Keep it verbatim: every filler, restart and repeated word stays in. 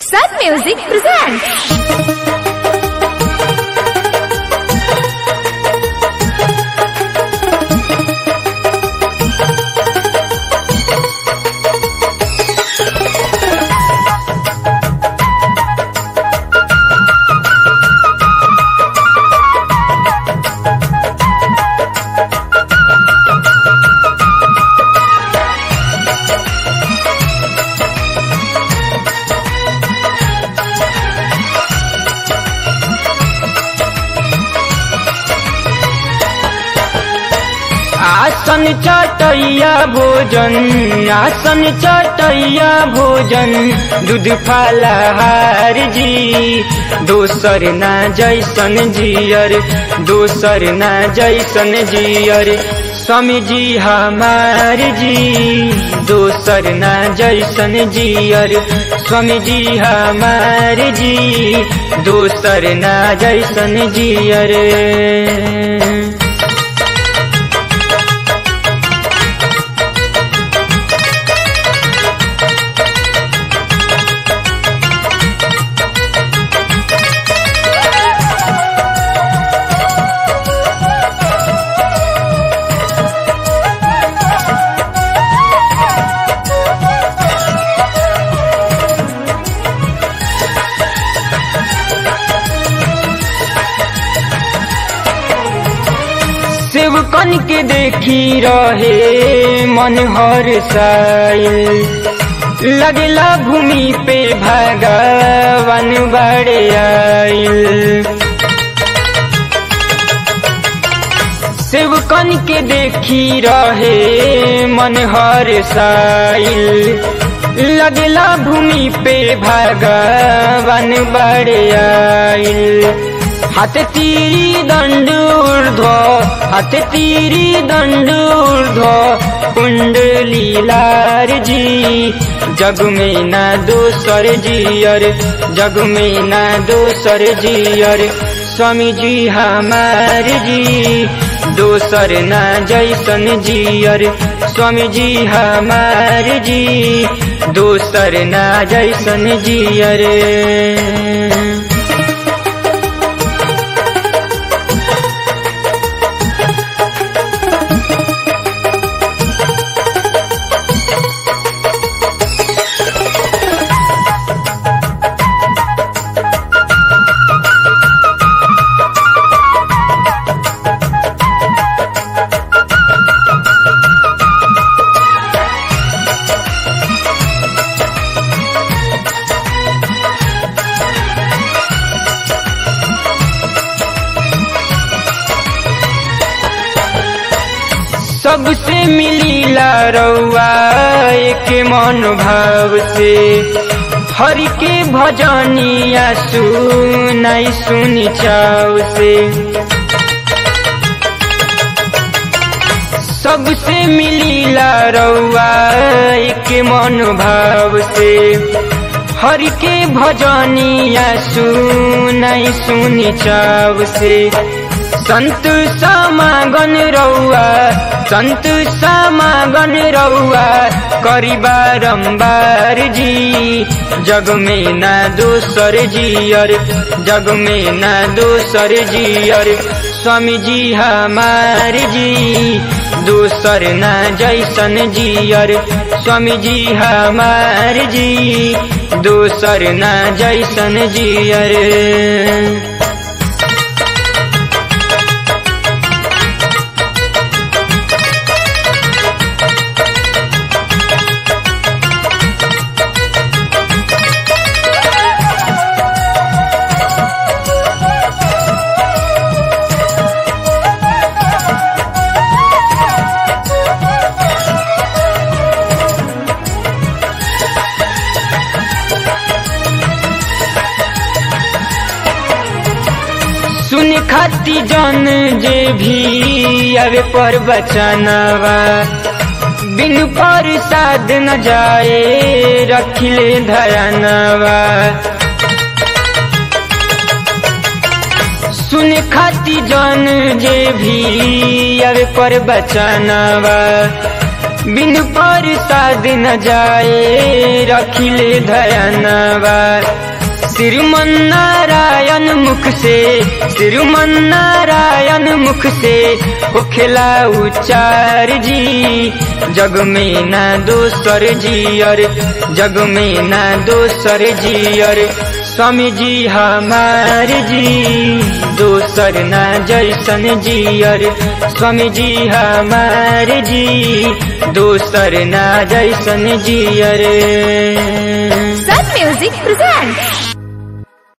Sun Music presents. आसन चटैया भोजन आसन चटैया भोजन दूध फलहार जी दोसर ना जैसन जियर दोसर ना जैसन जियर स्वामी जी हमार जी दोसर ना जैसन जियर स्वामी जी हमार जी दोसर ना जैसन जियर। सेवकन के देखी रहे मन हर साइल लगला भूमि पे भगवान बड़े आइल। सेवकन के देखी रहे मन हर साइल लगला भूमि पे भगवान बड़े आइल। हाथ तीरी दंड ऊर्ध्व हाथ तीरी दंड ऊर्ध्व कुंडली लार जी जग में ना दोसर जियर जग में ना दोसर जियर स्वामी जी हमार जी दोसर ना जैसन जियर स्वामी जी हमार जी दोसर ना जैसन जियर। सबसे मिलीला रउआ एक मन भाव से हरि के भजनिया सुनाई सुनी चाव से। सबसे मिलीला रउआ एक मन भाव से हरि के भजनिया सुनाई सुनी चाव से। संत समागन रउआ संत समागन रउआ करी बारंबार जी जग में ना दोसर जियर जग में ना दोसर जियर स्वामी जी हमार जी दोसर ना जैसन जियर स्वामी जी हमार जी दोसर ना जैसन जियर। सुन खाती जन जे भी आवे पर बचनवा बिन प्रसाद न जाए रखिले धरनवा। सुन खाती जन जे भी आवे पर बचनवा बिन प्रसाद न जाए रखिले धयानवा। श्रीमन नारायण मुख से श्रीमन नारायण मुख से होखेला उच्चार जी। जग में ना दोसर जियर जग में ना दोसर जियर स्वामी जी हमार जी। दोसर ना जैसन जियर स्वामी जी हमार जी। दोसर ना जैसन जियर। Sun Music presents